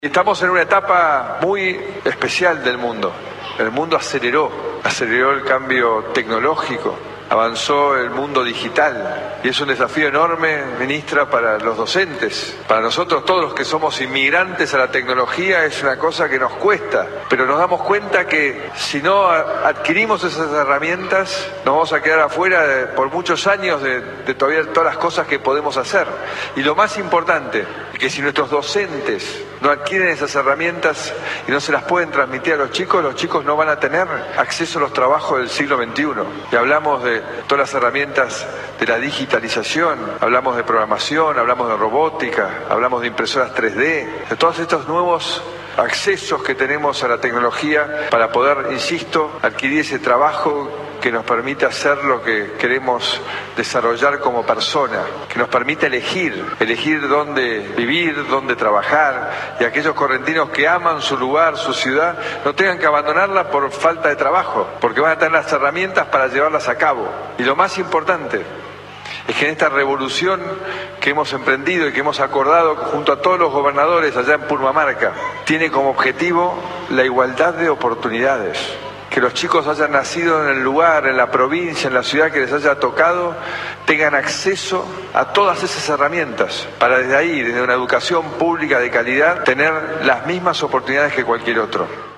Estamos en una etapa muy especial del mundo. El mundo aceleró el cambio tecnológico, avanzó el mundo digital y es un desafío enorme, ministra, para los docentes. Para nosotros, todos los que somos inmigrantes a la tecnología, es una cosa que nos cuesta, pero nos damos cuenta que si no adquirimos esas herramientas, nos vamos a quedar afuera por muchos años de todavía todas las cosas que podemos hacer. Y lo más importante, que si nuestros docentes no adquieren esas herramientas y no se las pueden transmitir a los chicos no van a tener acceso a los trabajos del siglo XXI. Y hablamos de todas las herramientas de la digitalización, hablamos de programación, hablamos de robótica, hablamos de impresoras 3D, de todos estos nuevos accesos que tenemos a la tecnología para poder, insisto, adquirir ese trabajo que nos permite hacer lo que queremos desarrollar como persona, que nos permite elegir dónde vivir, dónde trabajar, y aquellos correntinos que aman su lugar, su ciudad, no tengan que abandonarla por falta de trabajo, porque van a tener las herramientas para llevarlas a cabo. Y lo más importante es que en esta revolución que hemos emprendido y que hemos acordado junto a todos los gobernadores allá en Purmamarca, tiene como objetivo la igualdad de oportunidades. Que los chicos hayan nacido en el lugar, en la provincia, en la ciudad que les haya tocado, tengan acceso a todas esas herramientas para desde ahí, desde una educación pública de calidad, tener las mismas oportunidades que cualquier otro.